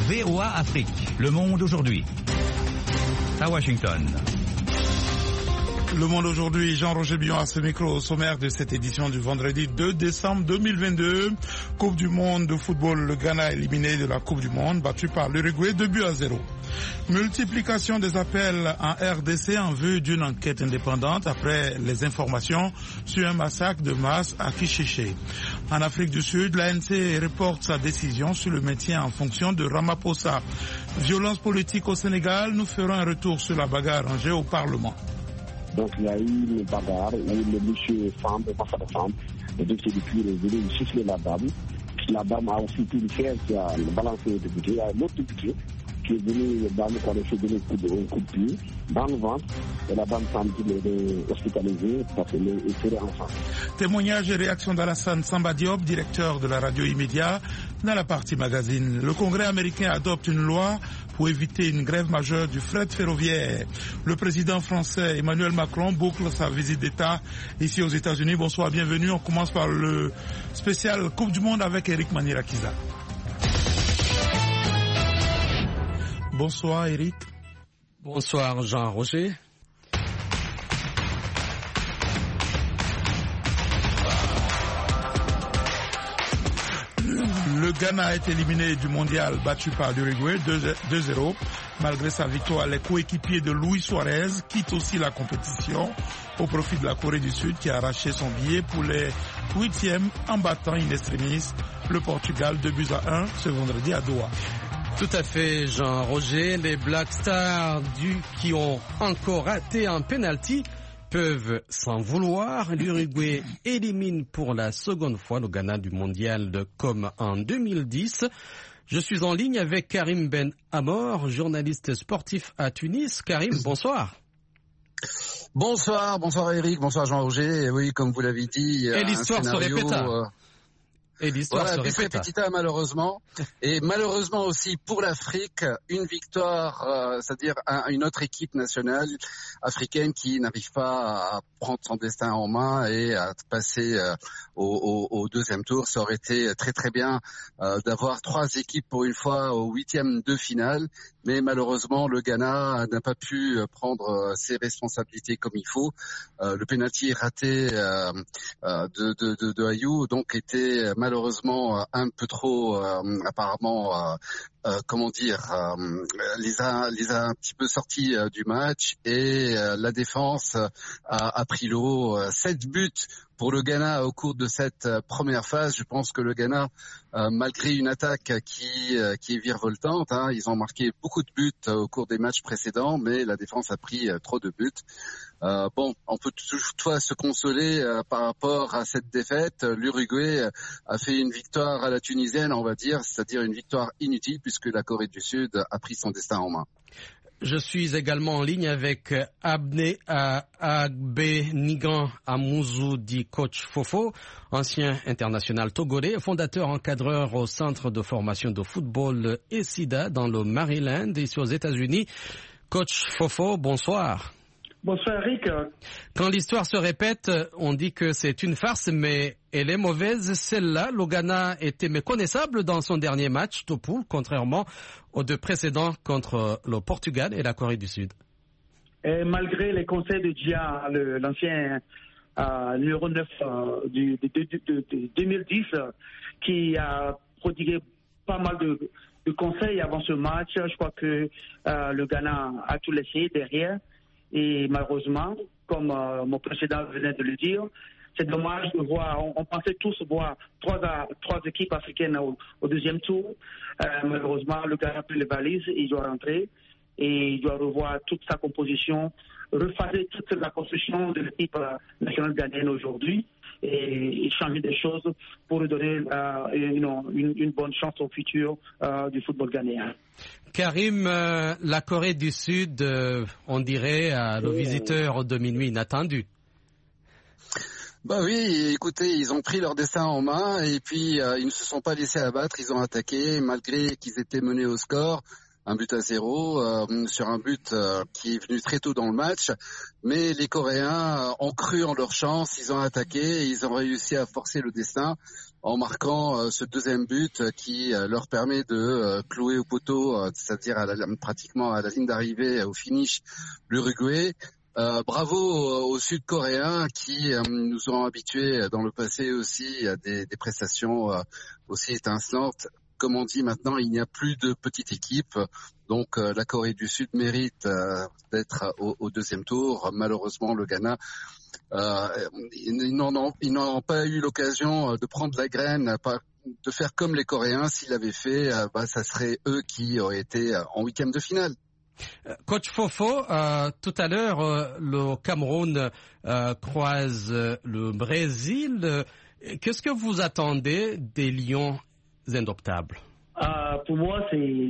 VOA Afrique, Le Monde aujourd'hui. À Washington. Le Monde aujourd'hui, Jean-Roger Billon à ce micro au sommaire de cette édition du vendredi 2 décembre 2022. Coupe du monde de football, le Ghana éliminé de la Coupe du monde, battu par l'Uruguay 2-0. Multiplication des appels en RDC en vue d'une enquête indépendante après les informations sur un massacre de masse à Kichiché. En Afrique du Sud, l'ANC reporte sa décision sur le maintien en fonction de Ramaphosa. Violence politique au Sénégal, nous ferons un retour sur la bagarre rangée au Parlement. Donc il y a eu une bagarre où le monsieur Samb, Massa Samb, le député du Puy est venu siffler la dame. La dame a aussi pu le faire, qui a balancé le député. Il y a un autre député qui est venu, la dame qui a fait donner un coup de pied dans le ventre. Et la dame semble qu'il est hospitalisée parce qu'elle est serrée ensemble. Témoignage et réaction d'Alassane Samba Diop, directeur de la radio Immédiat, dans la partie magazine. Le Congrès américain adopte une loi pour éviter une grève majeure du fret ferroviaire. Le président français Emmanuel Macron boucle sa visite d'État ici aux États-Unis. Bonsoir, bienvenue. On commence par le spécial Coupe du Monde avec Eric Manirakiza. Bonsoir Eric. Bonsoir Jean-Roger. Le Ghana a été éliminé du mondial battu par l'Uruguay 2-0. Malgré sa victoire, les coéquipiers de Luis Suarez quittent aussi la compétition au profit de la Corée du Sud qui a arraché son billet pour les 8e en battant in extremis le Portugal 2-1 ce vendredi à Doha. Tout à fait, Jean-Roger. Les Black Stars qui ont encore raté un penalty peuvent s'en vouloir. L'Uruguay élimine pour la seconde fois le Ghana du mondial comme en 2010. Je suis en ligne avec Karim Ben Amor, journaliste sportif à Tunis. Karim, bonsoir. Bonsoir Eric, bonsoir Jean-Roger. Oui, comme vous l'avez dit, et l'histoire se répéta. Et l'histoire se répéta malheureusement. Et malheureusement aussi pour l'Afrique, une victoire, c'est-à-dire une autre équipe nationale africaine qui n'arrive pas à prendre son destin en main et à passer au deuxième tour. Ça aurait été très très bien d'avoir 3 équipes pour une fois au 8e de finale. Mais malheureusement, le Ghana n'a pas pu prendre ses responsabilités comme il faut. Le penalty raté de Ayou donc était malheureusement un peu trop apparemment les a un petit peu sortis du match et la défense a pris l'eau. 7 buts pour le Ghana au cours de cette première phase. Je pense que le Ghana, malgré une attaque qui est virevoltante, ils ont marqué beaucoup de buts au cours des matchs précédents, mais la défense a pris trop de buts. On peut toutefois se consoler par rapport à cette défaite. L'Uruguay a fait une victoire à la tunisienne, on va dire, c'est-à-dire une victoire inutile puisque la Corée du Sud a pris son destin en main. Je suis également en ligne avec Abné Agbenigan Amouzou dit coach Fofo, ancien international togolais, fondateur encadreur au centre de formation de football ESIDA dans le Maryland, ici aux États-Unis. Coach Fofo, bonsoir. Bonsoir Eric. Quand l'histoire se répète, on dit que c'est une farce, mais elle est mauvaise. Celle-là, le Ghana était méconnaissable dans son dernier match de poule, contrairement aux 2 précédents contre le Portugal et la Corée du Sud. Et malgré les conseils de Dia, l'ancien numéro 9 de 2010, qui a prodigué pas mal de conseils avant ce match, je crois que le Ghana a tout laissé derrière. Et malheureusement, comme mon précédent venait de le dire, c'est dommage de voir, on pensait tous voir 3 équipes africaines au deuxième tour. Malheureusement, le Ghana a pris les valises, il doit rentrer et il doit revoir toute sa composition, refaser toute la construction de l'équipe nationale ghanéenne aujourd'hui et changer des choses pour lui donner une bonne chance au futur du football ghanéen. Karim, la Corée du Sud, on dirait le visiteur de minuit inattendu. Bah oui, écoutez, ils ont pris leur destin en main et puis ils ne se sont pas laissés abattre, ils ont attaqué malgré qu'ils étaient menés au score. 1-0 sur un but qui est venu très tôt dans le match. Mais les Coréens ont cru en leur chance, ils ont attaqué et ils ont réussi à forcer le destin en marquant ce deuxième but qui leur permet de clouer au poteau, c'est-à-dire pratiquement à la ligne d'arrivée, au finish, l'Uruguay. Bravo aux Sud-Coréens qui nous ont habitués dans le passé aussi à des prestations aussi étincelantes. Comme on dit maintenant, il n'y a plus de petite équipe. Donc la Corée du Sud mérite d'être au deuxième tour. Malheureusement, le Ghana, ils n'en ont pas eu l'occasion de prendre la graine, de faire comme les Coréens. S'ils l'avaient fait, ça serait eux qui auraient été en huitième de finale. Coach Fofo, tout à l'heure, le Cameroun croise le Brésil. Qu'est-ce que vous attendez des Lions indoptables? Pour moi,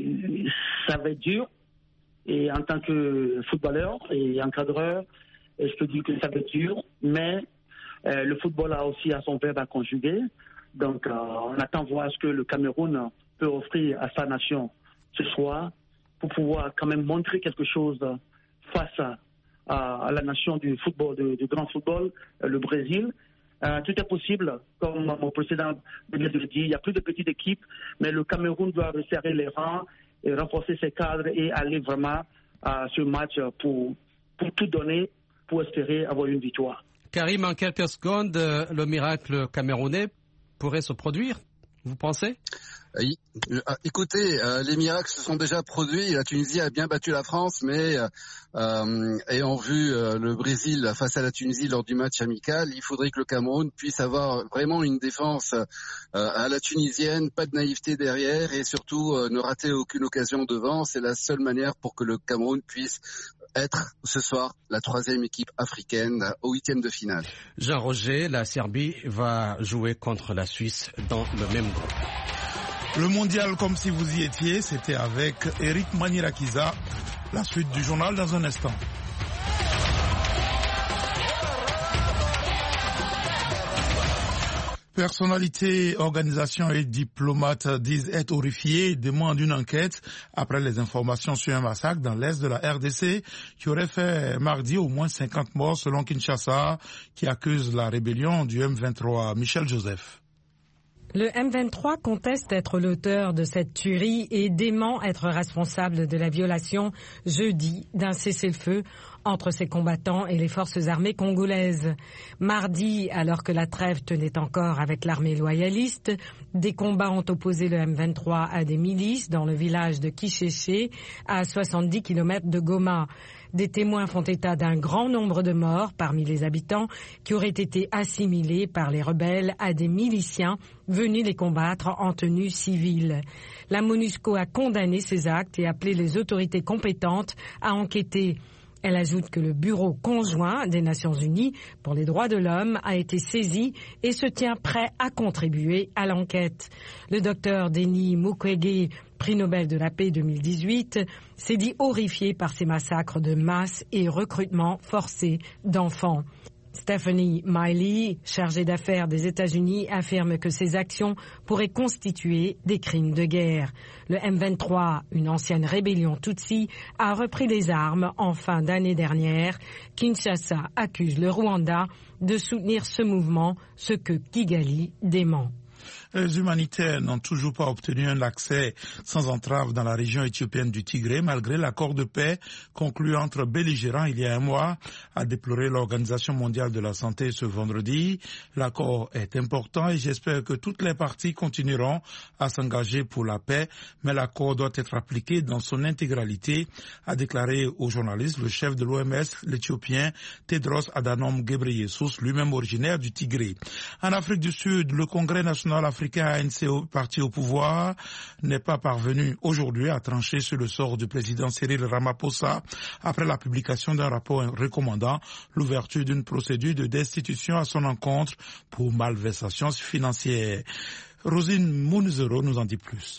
ça va être dur. Et en tant que footballeur et encadreur, je peux dire que ça va être dur. Mais le football a aussi son verbe à conjuguer. Donc, on attend voir ce que le Cameroun peut offrir à sa nation ce soir pour pouvoir quand même montrer quelque chose face à la nation du football, du grand football, le Brésil. Tout est possible, comme mon précédent vient de le dire, il n'y a plus de petites équipes, mais le Cameroun doit resserrer les rangs et renforcer ses cadres et aller vraiment à ce match pour tout donner, pour espérer avoir une victoire. Karim, en quelques secondes, le miracle camerounais pourrait se produire, vous pensez? Écoutez, les miracles se sont déjà produits. La Tunisie a bien battu la France, mais ayant vu le Brésil face à la Tunisie lors du match amical, il faudrait que le Cameroun puisse avoir vraiment une défense à la tunisienne, pas de naïveté derrière et surtout ne rater aucune occasion devant. C'est la seule manière pour que le Cameroun puisse être ce soir la troisième équipe africaine au huitième de finale. Jean-Roger, la Serbie va jouer contre la Suisse dans le même groupe. Le mondial comme si vous y étiez, c'était avec Eric Manirakiza. La suite du journal dans un instant. Personnalités, organisations et diplomates disent être horrifiés et demandent une enquête après les informations sur un massacre dans l'est de la RDC qui aurait fait mardi au moins 50 morts selon Kinshasa qui accuse la rébellion du M23. Michel Joseph. Le M23 conteste être l'auteur de cette tuerie et dément être responsable de la violation jeudi d'un cessez-le-feu entre ses combattants et les forces armées congolaises. Mardi, alors que la trêve tenait encore avec l'armée loyaliste, des combats ont opposé le M23 à des milices dans le village de Kicheché, à 70 km de Goma. Des témoins font état d'un grand nombre de morts parmi les habitants qui auraient été assimilés par les rebelles à des miliciens venus les combattre en tenue civile. La MONUSCO a condamné ces actes et appelé les autorités compétentes à enquêter. Elle ajoute que le Bureau conjoint des Nations Unies pour les droits de l'homme a été saisi et se tient prêt à contribuer à l'enquête. Le docteur Denis Mukwege, prix Nobel de la paix 2018, s'est dit horrifié par ces massacres de masse et recrutement forcé d'enfants. Stephanie Miley, chargée d'affaires des États-Unis, affirme que ces actions pourraient constituer des crimes de guerre. Le M23, une ancienne rébellion Tutsi, a repris les armes en fin d'année dernière. Kinshasa accuse le Rwanda de soutenir ce mouvement, ce que Kigali dément. Les humanitaires n'ont toujours pas obtenu un accès sans entrave dans la région éthiopienne du Tigré, malgré l'accord de paix conclu entre belligérants il y a un mois, a déploré l'Organisation mondiale de la santé ce vendredi. L'accord est important et j'espère que toutes les parties continueront à s'engager pour la paix, mais l'accord doit être appliqué dans son intégralité, a déclaré aux journalistes le chef de l'OMS, l'Éthiopien Tedros Adhanom Ghebreyesus, lui-même originaire du Tigré. En Afrique du Sud, le Congrès national africain ANC, parti au pouvoir, n'est pas parvenu aujourd'hui à trancher sur le sort du président Cyril Ramaphosa après la publication d'un rapport recommandant l'ouverture d'une procédure de destitution à son encontre pour malversation financière. Rosine Mounzero nous en dit plus.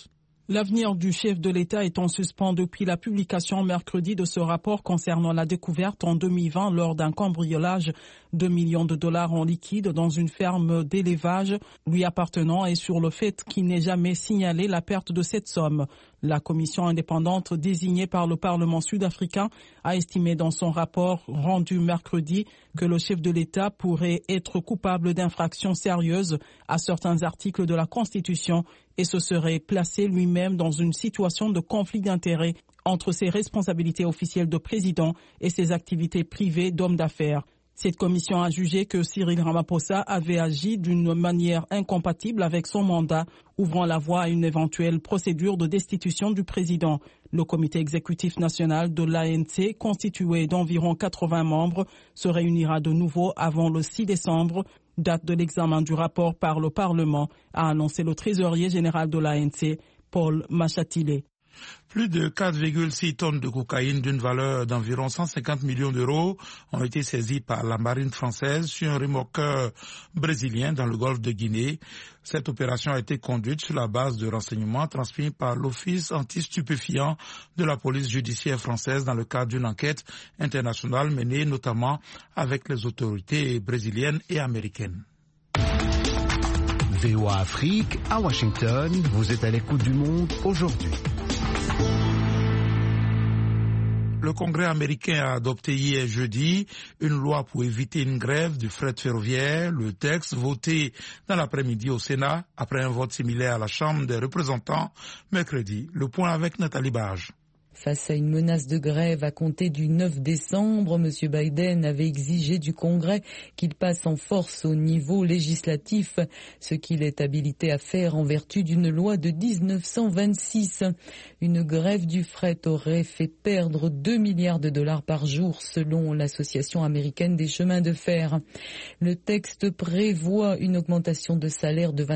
L'avenir du chef de l'État est en suspens depuis la publication mercredi de ce rapport concernant la découverte en 2020 lors d'un cambriolage de millions de dollars en liquide dans une ferme d'élevage lui appartenant et sur le fait qu'il n'ait jamais signalé la perte de cette somme. La commission indépendante désignée par le Parlement sud-africain a estimé dans son rapport rendu mercredi que le chef de l'État pourrait être coupable d'infractions sérieuses à certains articles de la Constitution et se serait placé lui-même dans une situation de conflit d'intérêts entre ses responsabilités officielles de président et ses activités privées d'homme d'affaires. Cette commission a jugé que Cyril Ramaphosa avait agi d'une manière incompatible avec son mandat, ouvrant la voie à une éventuelle procédure de destitution du président. Le comité exécutif national de l'ANC, constitué d'environ 80 membres, se réunira de nouveau avant le 6 décembre, date de l'examen du rapport par le Parlement, a annoncé le trésorier général de l'ANC, Paul Machatilé. Plus de 4,6 tonnes de cocaïne d'une valeur d'environ 150 millions d'euros ont été saisies par la marine française sur un remorqueur brésilien dans le golfe de Guinée. Cette opération a été conduite sur la base de renseignements transmis par l'Office anti-stupéfiants de la police judiciaire française dans le cadre d'une enquête internationale menée notamment avec les autorités brésiliennes et américaines. VOA Afrique, à Washington, vous êtes à l'écoute du monde aujourd'hui. Le Congrès américain a adopté hier jeudi une loi pour éviter une grève du fret ferroviaire. Le texte voté dans l'après-midi au Sénat après un vote similaire à la Chambre des représentants mercredi. Le point avec Nathalie Barge. Face à une menace de grève à compter du 9 décembre, M. Biden avait exigé du Congrès qu'il passe en force au niveau législatif, ce qu'il est habilité à faire en vertu d'une loi de 1926. Une grève du fret aurait fait perdre 2 milliards de dollars par jour selon l'Association américaine des chemins de fer. Le texte prévoit une augmentation de salaire de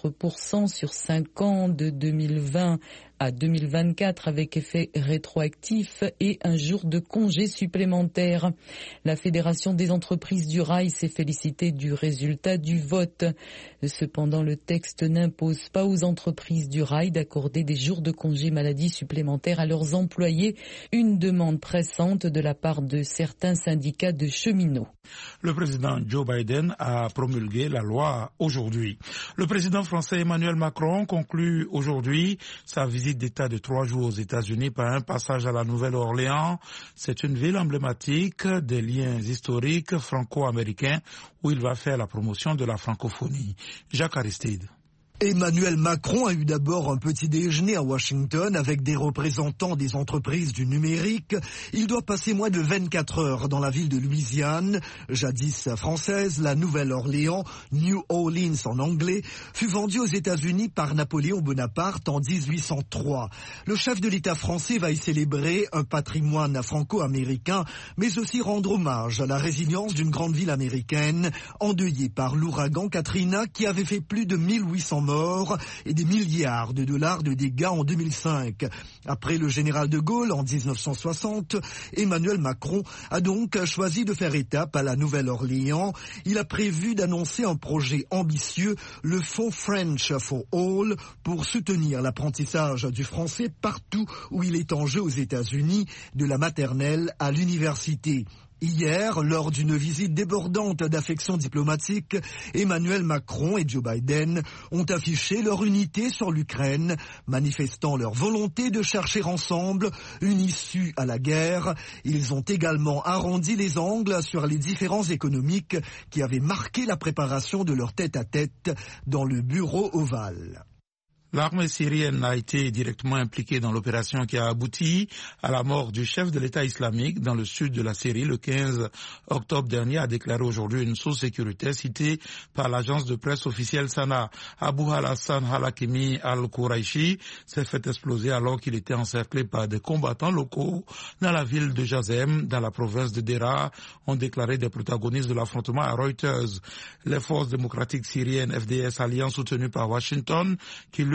24% sur 5 ans de 2020 à 2024 avec effet rétroactif et un jour de congé supplémentaire. La Fédération des entreprises du rail s'est félicitée du résultat du vote. Cependant, le texte n'impose pas aux entreprises du rail d'accorder des jours de congé maladie supplémentaires à leurs employés, une demande pressante de la part de certains syndicats de cheminots. Le président Joe Biden a promulgué la loi aujourd'hui. Le président français Emmanuel Macron conclut aujourd'hui sa visite d'État de 3 jours aux États-Unis par un passage à la Nouvelle-Orléans. C'est une ville emblématique des liens historiques franco-américains où il va faire la promotion de la francophonie. Jacques Aristide. Emmanuel Macron a eu d'abord un petit déjeuner à Washington avec des représentants des entreprises du numérique. Il doit passer moins de 24 heures dans la ville de Louisiane, jadis française. La Nouvelle-Orléans, New Orleans en anglais, fut vendue aux États-Unis par Napoléon Bonaparte en 1803. Le chef de l'État français va y célébrer un patrimoine franco-américain, mais aussi rendre hommage à la résilience d'une grande ville américaine endeuillée par l'ouragan Katrina qui avait fait plus de 1800 morts et des milliards de dollars de dégâts en 2005. Après le général de Gaulle en 1960, Emmanuel Macron a donc choisi de faire étape à la Nouvelle-Orléans. Il a prévu d'annoncer un projet ambitieux, le Fonds French for All, pour soutenir l'apprentissage du français partout où il est en jeu aux États-Unis, de la maternelle à l'université. Hier, lors d'une visite débordante d'affection diplomatique, Emmanuel Macron et Joe Biden ont affiché leur unité sur l'Ukraine, manifestant leur volonté de chercher ensemble une issue à la guerre. Ils ont également arrondi les angles sur les différences économiques qui avaient marqué la préparation de leur tête-à-tête dans le bureau ovale. L'armée syrienne a été directement impliquée dans l'opération qui a abouti à la mort du chef de l'État islamique dans le sud de la Syrie le 15 octobre dernier, a déclaré aujourd'hui une source sécuritaire citée par l'agence de presse officielle Sana. Abu al-Hassan al-Hakimi al-Quraishi s'est fait exploser alors qu'il était encerclé par des combattants locaux dans la ville de Jazem, dans la province de Deraa, ont déclaré des protagonistes de l'affrontement à Reuters. Les forces démocratiques syriennes FDS, alliance soutenue par Washington, qui luttent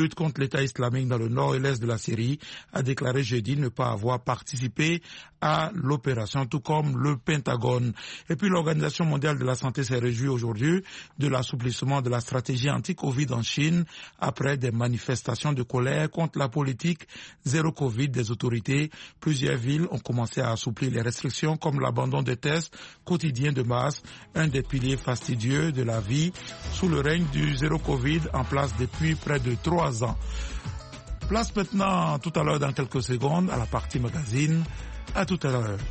lutte contre l'État islamique dans le nord et l'est de la Syrie, a déclaré jeudi ne pas avoir participé à l'opération, tout comme le Pentagone. Et puis l'Organisation mondiale de la santé s'est réjouie aujourd'hui de l'assouplissement de la stratégie anti-Covid en Chine après des manifestations de colère contre la politique zéro Covid des autorités. Plusieurs villes ont commencé à assouplir les restrictions comme l'abandon des tests quotidiens de masse, un des piliers fastidieux de la vie sous le règne du zéro Covid en place depuis près de 3 ans. Place maintenant, tout à l'heure dans quelques secondes, à la partie magazine. À tout à l'heure.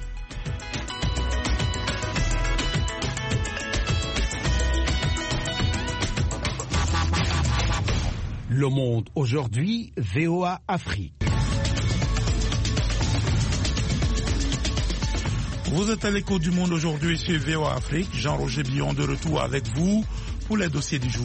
Le Monde aujourd'hui, VOA Afrique. Vous êtes à l'écho du Monde aujourd'hui sur VOA Afrique. Jean-Roger Billon de retour avec vous pour les dossiers du jour.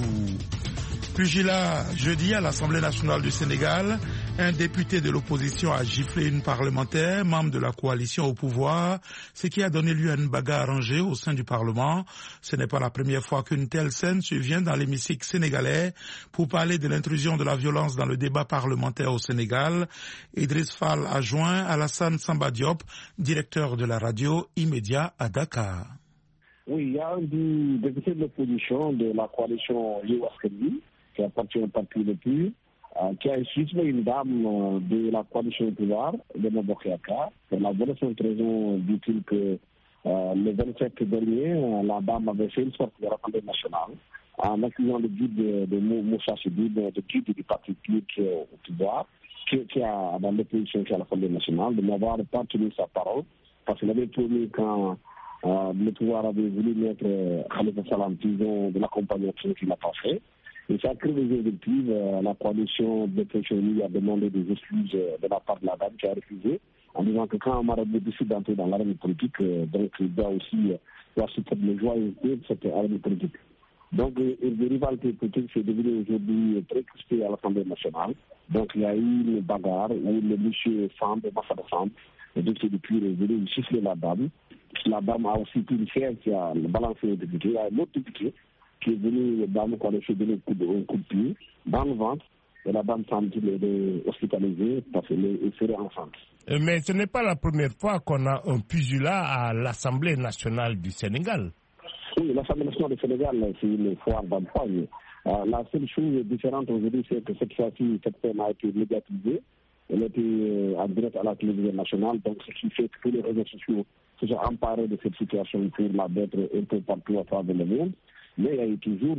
Pugilat, jeudi à l'Assemblée nationale du Sénégal, un député de l'opposition a giflé une parlementaire, membre de la coalition au pouvoir, ce qui a donné lieu à une bagarre arrangée au sein du Parlement. Ce n'est pas la première fois qu'une telle scène survient dans l'hémicycle sénégalais. Pour parler de l'intrusion de la violence dans le débat parlementaire au Sénégal, Idriss Fall a joint Alassane Samba Diop, directeur de la radio Immédiat à Dakar. Oui, il y a un député de l'opposition de la coalition Yewwi, qui appartient au parti Le PUR, qui a insulté une dame de la coalition au pouvoir, de Mabokeyaka. Pour la bonne raison, dit-il que le 27 dernier, la dame avait fait une sorte de l'Assemblée nationale en accusant le guide de Moussa Chedid, le guide du parti public au pouvoir, qui a dans l'opposition à l'Assemblée nationale, de n'avoir pas tenu sa parole, parce qu'il avait promis quand le pouvoir avait voulu mettre Khalifa Sall en prison de l'accompagner, ce qu'il n'a pas fait. Et ça crée des invectives. La coalition de l'opposition a demandé des excuses de la part de la dame qui a refusé, en disant que quand un marabout décide d'entrer dans l'arène politique, donc il doit aussi supporter les joyeusetés de cette arène politique. Donc, les rivalités politiques, c'est devenu aujourd'hui très crispé à l'Assemblée nationale. Donc, il y a eu une bagarre où le monsieur Samb, Massa Samb, le député du PUR est venu siffler la dame. La dame a aussi pris le fer qui a balancé le député. Il y a un autre député qui est venu, la dame qu'on a fait donner un coup de pied dans le ventre. Et la dame semble-t-il est hospitalisée parce qu'elle serait enceinte. Mais ce n'est pas la première fois qu'on a un pugilat à l'Assemblée nationale du Sénégal. Oui, l'Assemblée nationale du Sénégal, c'est une foire d'empoigne. La seule chose différente aujourd'hui, c'est que cette fois-ci, cette peine a été médiatisée. Elle a été en direct à la télévision nationale, donc ce qui fait que tous les réseaux sociaux se sont emparés de cette situation pour la mettre un peu partout à travers le monde. Mais il y a eu toujours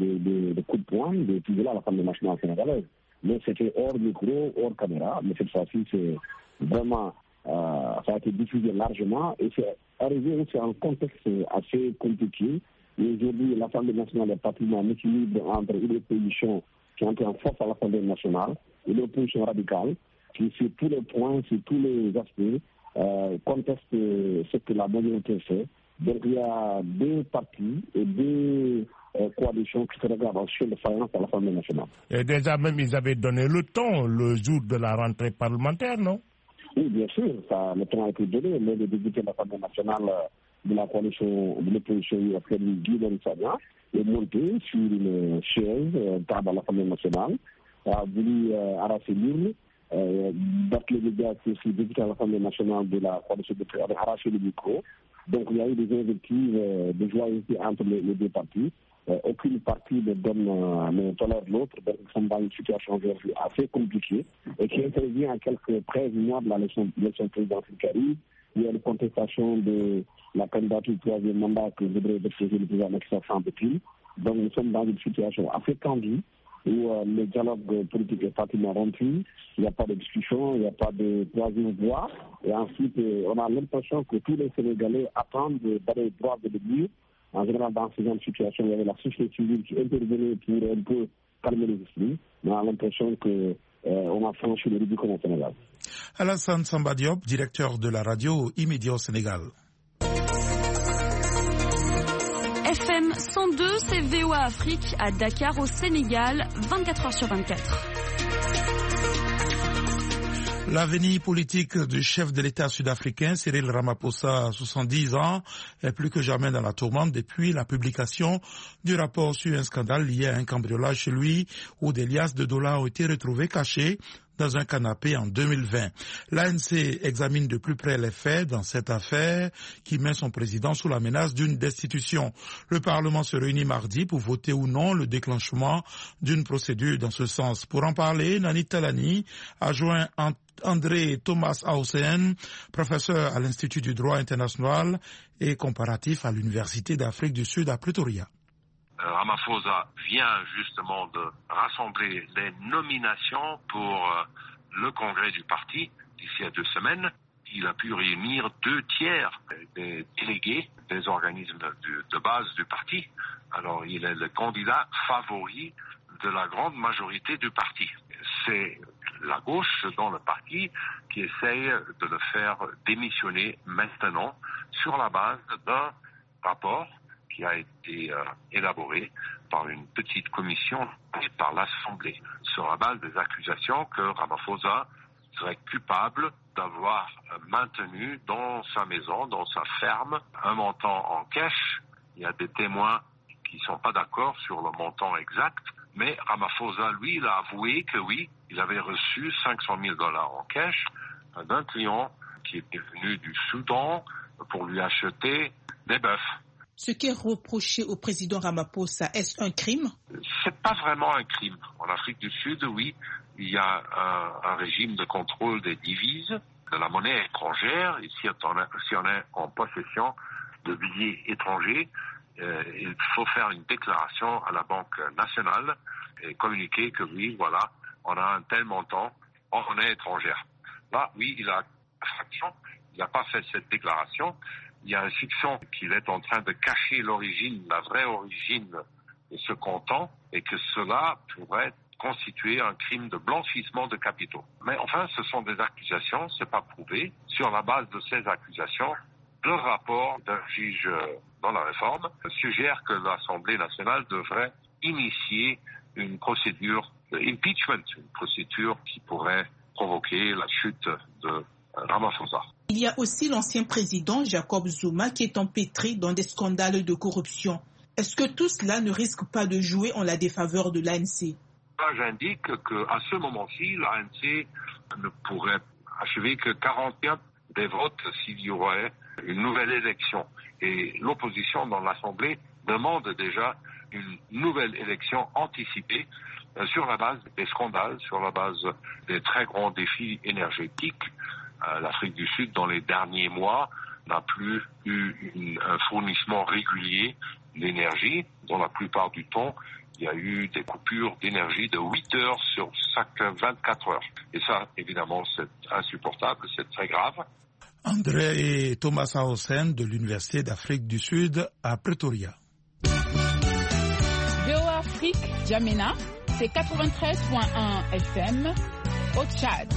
des coups de poing, des pugilats à l'Assemblée nationale sénégalaise. Mais c'était hors micro, hors caméra. Mais cette fois-ci, c'est vraiment, ça a été diffusé largement et c'est arrivé aussi en contexte assez compliqué. Et aujourd'hui, l'Assemblée nationale est pratiquement en équilibre entre une opposition qui entre en force à l'Assemblée nationale et l'opposition radicale qui, sur tous les points, sur tous les aspects, conteste ce que la majorité fait. Donc il y a deux partis et deux coalitions qui se regardent en chien de faïence à l'Assemblée nationale. Et déjà même, ils avaient donné le ton le jour de la rentrée parlementaire, non? Oui, bien sûr, le ton a été donné, mais le député de l'Assemblée nationale de la coalition de l'opposition Guy Sagna est monté sur une chaise, table à l'Assemblée nationale, a voulu arracher l'urne, battre les médias qui aussi député à l'Assemblée nationale de la coalition de avait arraché le micro. Donc il y a eu des invectives de joyeuseté entre les deux partis. Aucune partie ne tolère l'autre, donc nous sommes dans une situation assez compliquée et qui intervient à quelques 13 mois de l'élection présidentielle qui arrive. Il y a une contestation de la candidature du troisième mandat que voudrait déposer le président Macky Sall. Donc nous sommes dans une situation assez tendue où le dialogue politique est pratiquement rompu, il n'y a pas de discussion, il n'y a pas de troisième voie. Et ensuite, on a l'impression que tous les Sénégalais attendent d'aller droit de l'aiguille. En général, dans ce genre de situation, il y avait la société civile qui intervenait pour un peu calmer les esprits. Mais on a l'impression qu'on a franchi le Rubicon au Sénégal. Alassane Samba Diop, directeur de la radio Immédiat au Sénégal. FM 102, c'est VOA Afrique à Dakar au Sénégal, 24h sur 24. L'avenir politique du chef de l'État sud-africain, Cyril Ramaphosa, 70 ans, est plus que jamais dans la tourmente depuis la publication du rapport sur un scandale lié à un cambriolage chez lui où des liasses de dollars ont été retrouvées cachées dans un canapé en 2020. L'ANC examine de plus près les faits dans cette affaire qui met son président sous la menace d'une destitution. Le Parlement se réunit mardi pour voter ou non le déclenchement d'une procédure dans ce sens. Pour en parler, Nanit Talani a joint André Thomas Hausen, professeur à l'Institut du droit international et comparatif à l'Université d'Afrique du Sud à Pretoria. Ramaphosa vient justement de rassembler les nominations pour le congrès du parti d'ici à 2 semaines. Il a pu réunir 2/3 des délégués des organismes de base du parti. Alors il est le candidat favori de la grande majorité du parti. C'est la gauche dans le parti qui essaye de le faire démissionner maintenant sur la base d'un rapport qui a été élaboré par une petite commission et par l'Assemblée, sur la base des accusations que Ramaphosa serait coupable d'avoir maintenu dans sa maison, dans sa ferme, un montant en cash. Il y a des témoins qui ne sont pas d'accord sur le montant exact, mais Ramaphosa, lui, il a avoué que oui, il avait reçu $500 000 en cash d'un client qui était venu du Soudan pour lui acheter des bœufs. Ce qui est reproché au président Ramaphosa, est-ce un crime? C'est pas vraiment un crime. En Afrique du Sud, oui, il y a un régime de contrôle des devises, de la monnaie étrangère. Et si on est en possession de billets étrangers, il faut faire une déclaration à la Banque nationale et communiquer que oui, voilà, on a un tel montant en monnaie étrangère. Là, oui, il a fraction. Il n'a pas fait cette déclaration. Il y a un soupçon qu'il est en train de cacher l'origine, la vraie origine de ce comptant et que cela pourrait constituer un crime de blanchissement de capitaux. Mais enfin, ce sont des accusations, c'est pas prouvé. Sur la base de ces accusations, le rapport d'un juge dans la réforme suggère que l'Assemblée nationale devrait initier une procédure d'impeachment, une procédure qui pourrait provoquer la chute de Ramaphosa. Il y a aussi l'ancien président Jacob Zuma qui est empêtré dans des scandales de corruption. Est-ce que tout cela ne risque pas de jouer en la défaveur de l'ANC? J'indique qu'à ce moment-ci, l'ANC ne pourrait achever que 41 des votes s'il y aurait une nouvelle élection. Et l'opposition dans l'Assemblée demande déjà une nouvelle élection anticipée sur la base des scandales, sur la base des très grands défis énergétiques. L'Afrique du Sud, dans les derniers mois, n'a plus eu un fournissement régulier d'énergie. Dans la plupart du temps, il y a eu des coupures d'énergie de 8 heures sur chaque 24 heures. Et ça, évidemment, c'est insupportable, c'est très grave. André et Thomas Hausen de l'Université d'Afrique du Sud à Pretoria. VOA Afrique, Djamena, c'est 93.1 FM au Tchad.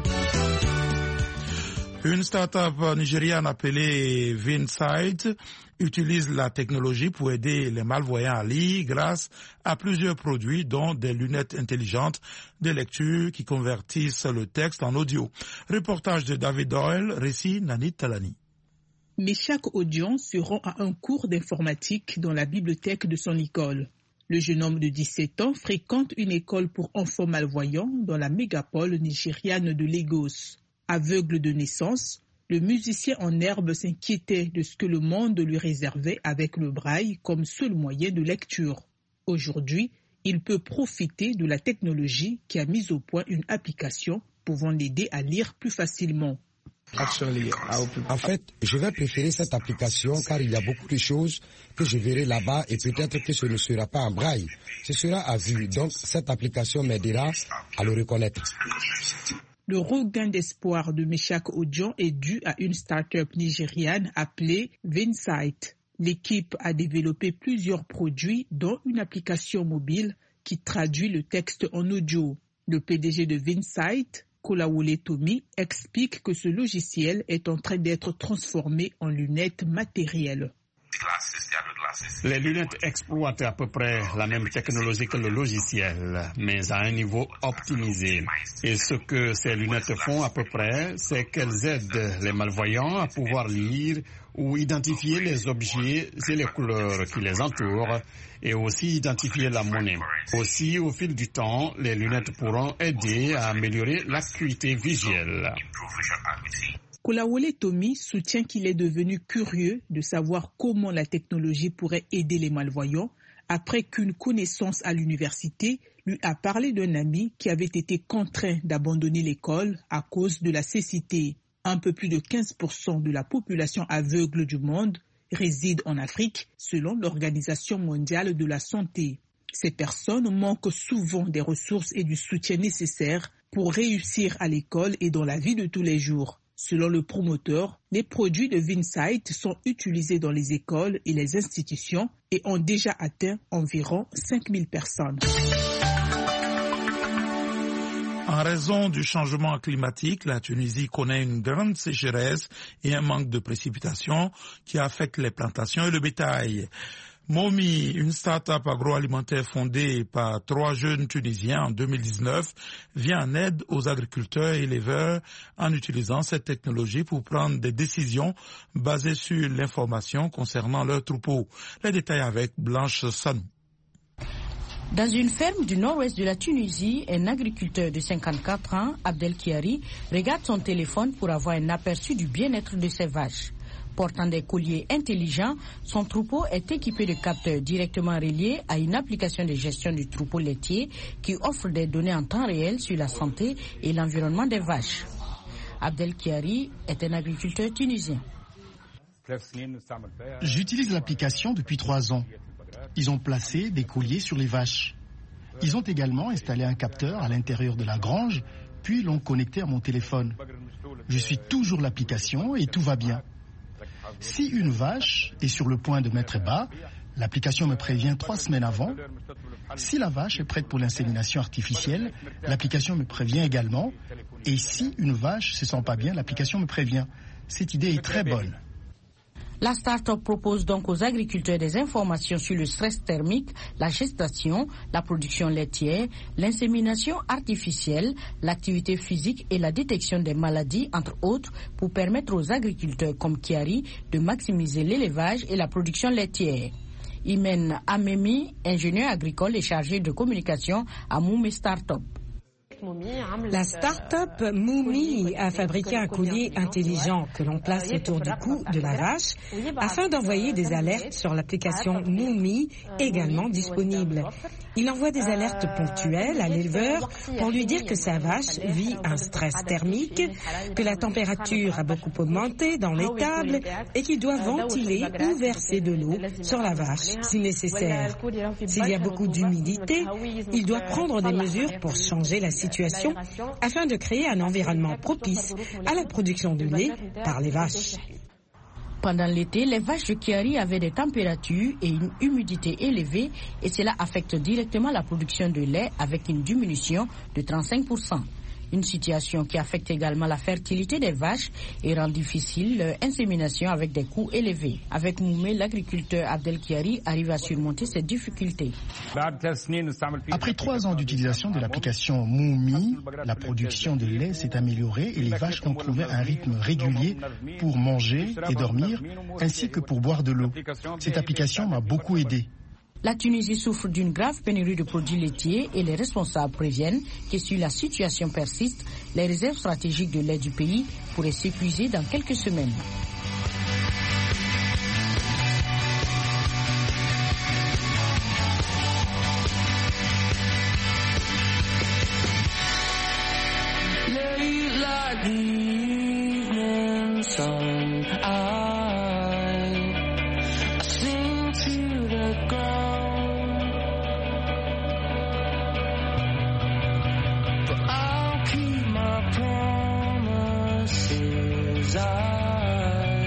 Une start-up nigériane appelée Vinsight utilise la technologie pour aider les malvoyants à lire grâce à plusieurs produits, dont des lunettes intelligentes de lecture qui convertissent le texte en audio. Reportage de David Doyle, récit Nanit Talani. Meshak Odion se rend à un cours d'informatique dans la bibliothèque de son école. Le jeune homme de 17 ans fréquente une école pour enfants malvoyants dans la mégapole nigériane de Lagos. Aveugle de naissance, le musicien en herbe s'inquiétait de ce que le monde lui réservait avec le braille comme seul moyen de lecture. Aujourd'hui, il peut profiter de la technologie qui a mis au point une application pouvant l'aider à lire plus facilement. En fait, je vais préférer cette application car il y a beaucoup de choses que je verrai là-bas et peut-être que ce ne sera pas en braille. Ce sera à vue, donc cette application m'aidera à le reconnaître. Le regain d'espoir de Meshak Odion est dû à une start-up nigériane appelée Vinsight. L'équipe a développé plusieurs produits, dont une application mobile qui traduit le texte en audio. Le PDG de Vinsight, Kolawole Tomi, explique que ce logiciel est en train d'être transformé en lunettes matérielles. Les lunettes exploitent à peu près la même technologie que le logiciel, mais à un niveau optimisé. Et ce que ces lunettes font à peu près, c'est qu'elles aident les malvoyants à pouvoir lire ou identifier les objets et les couleurs qui les entourent, et aussi identifier la monnaie. Aussi, au fil du temps, les lunettes pourront aider à améliorer l'acuité visuelle. Kolawole Tommy soutient qu'il est devenu curieux de savoir comment la technologie pourrait aider les malvoyants après qu'une connaissance à l'université lui a parlé d'un ami qui avait été contraint d'abandonner l'école à cause de la cécité. Un peu plus de 15% de la population aveugle du monde réside en Afrique, selon l'Organisation mondiale de la santé. Ces personnes manquent souvent des ressources et du soutien nécessaires pour réussir à l'école et dans la vie de tous les jours. Selon le promoteur, les produits de Vinsight sont utilisés dans les écoles et les institutions et ont déjà atteint environ 5000 personnes. En raison du changement climatique, la Tunisie connaît une grande sécheresse et un manque de précipitations qui affectent les plantations et le bétail. Momi, une start-up agroalimentaire fondée par 3 jeunes Tunisiens en 2019, vient en aide aux agriculteurs et éleveurs en utilisant cette technologie pour prendre des décisions basées sur l'information concernant leurs troupeaux. Les détails avec Blanche Sanou. Dans une ferme du nord-ouest de la Tunisie, un agriculteur de 54 ans, Abdel Kiari, regarde son téléphone pour avoir un aperçu du bien-être de ses vaches. Portant des colliers intelligents, son troupeau est équipé de capteurs directement reliés à une application de gestion du troupeau laitier qui offre des données en temps réel sur la santé et l'environnement des vaches. Abdel Kiari est un agriculteur tunisien. J'utilise l'application depuis 3 ans. Ils ont placé des colliers sur les vaches. Ils ont également installé un capteur à l'intérieur de la grange, puis l'ont connecté à mon téléphone. Je suis toujours l'application et tout va bien. Si une vache est sur le point de mettre bas, l'application me prévient 3 semaines avant. Si la vache est prête pour l'insémination artificielle, l'application me prévient également. Et si une vache se sent pas bien, l'application me prévient. Cette idée est très bonne. La start-up propose donc aux agriculteurs des informations sur le stress thermique, la gestation, la production laitière, l'insémination artificielle, l'activité physique et la détection des maladies, entre autres, pour permettre aux agriculteurs comme Kiari de maximiser l'élevage et la production laitière. Imen Amemi, ingénieur agricole et chargé de communication à Moumi Startup. La start-up Moumi a fabriqué un collier intelligent que l'on place autour du cou de la vache afin d'envoyer des alertes sur l'application Moumi, également disponible. Il envoie des alertes ponctuelles à l'éleveur pour lui dire que sa vache vit un stress thermique, que la température a beaucoup augmenté dans l'étable et qu'il doit ventiler ou verser de l'eau sur la vache si nécessaire. S'il y a beaucoup d'humidité, il doit prendre des mesures pour changer la situation afin de créer un environnement propice à la production de lait par les vaches. Pendant l'été, les vaches de Kiari avaient des températures et une humidité élevée et cela affecte directement la production de lait avec une diminution de 35%. Une situation qui affecte également la fertilité des vaches et rend difficile leur insémination avec des coûts élevés. Avec Moumé, l'agriculteur Abdel Kiari arrive à surmonter ces difficultés. Après 3 ans d'utilisation de l'application Moumi, la production de lait s'est améliorée et les vaches ont trouvé un rythme régulier pour manger et dormir, ainsi que pour boire de l'eau. Cette application m'a beaucoup aidé. La Tunisie souffre d'une grave pénurie de produits laitiers et les responsables préviennent que si la situation persiste, les réserves stratégiques de lait du pays pourraient s'épuiser dans quelques semaines. I'll keep my promises.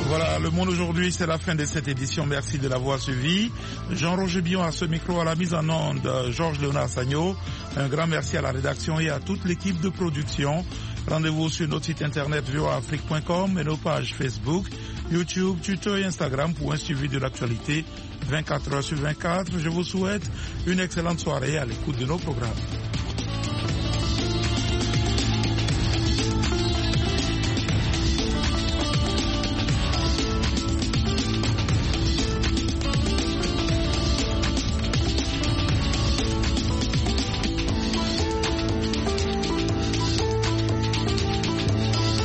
Voilà, Le Monde aujourd'hui, c'est la fin de cette édition. Merci de l'avoir suivi. Jean-Roger Billon à ce micro, à la mise en onde, Georges-Léonard Sagno. Un grand merci à la rédaction et à toute l'équipe de production. Rendez-vous sur notre site internet voaafrique.com et nos pages Facebook, YouTube, Twitter et Instagram pour un suivi de l'actualité 24 heures sur 24. Je vous souhaite une excellente soirée à l'écoute de nos programmes.